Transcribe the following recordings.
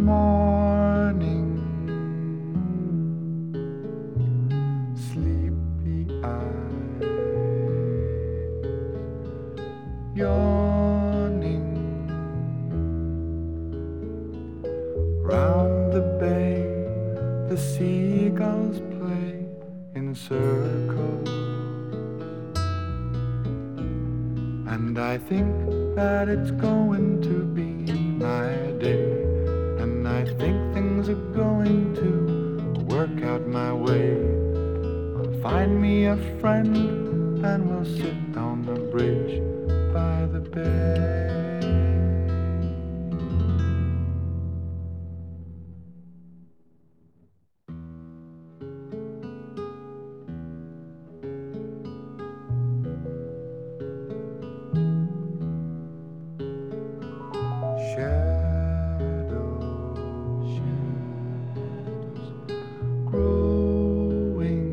morning, sleepy eyes, yawning, round the bay, the seagulls play in circles, and I think that it's going to be my day, and I think things are going to work out my way. I'll find me a friend and we'll sit on the bridge by the bay. Shadows growing,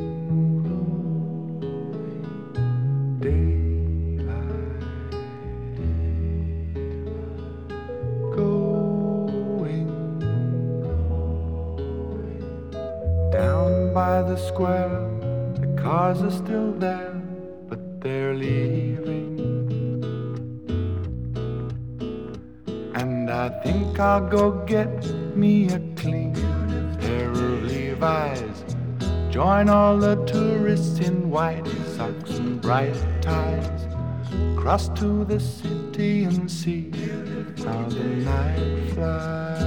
daylight going down by the square. The cars are still there, but they're leaving. And I think I'll go get me a clean pair of Levi's, join all the tourists in white socks and bright ties, cross to the city and see how the night flies.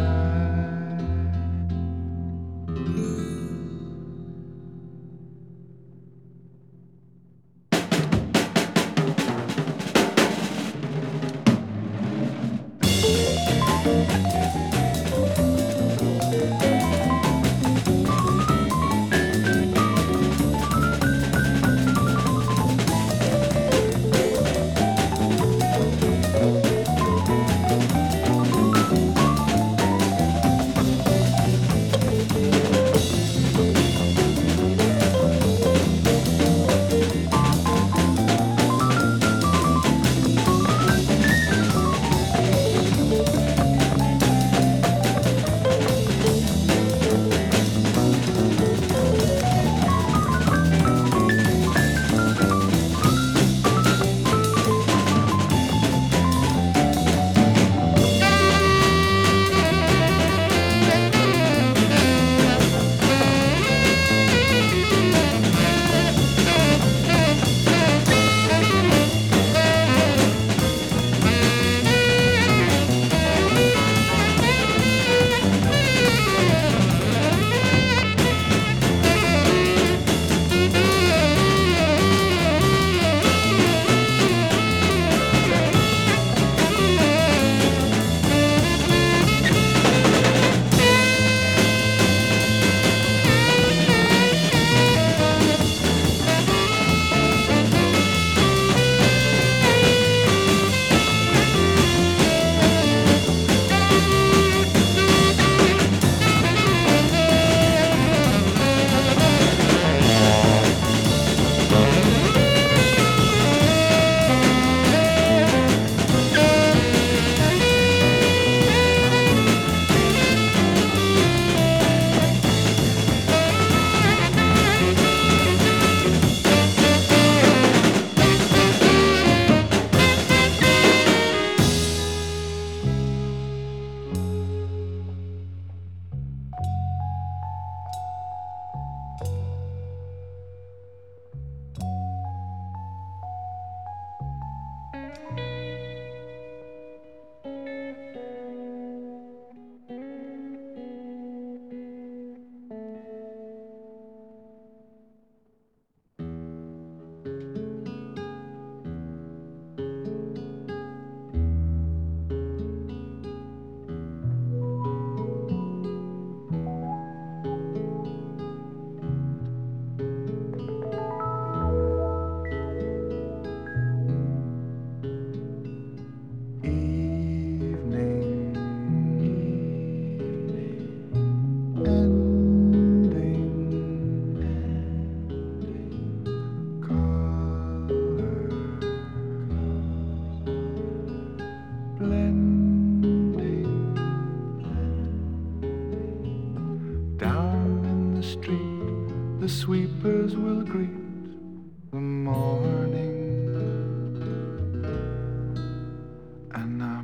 the sweepers will greet the morning, and I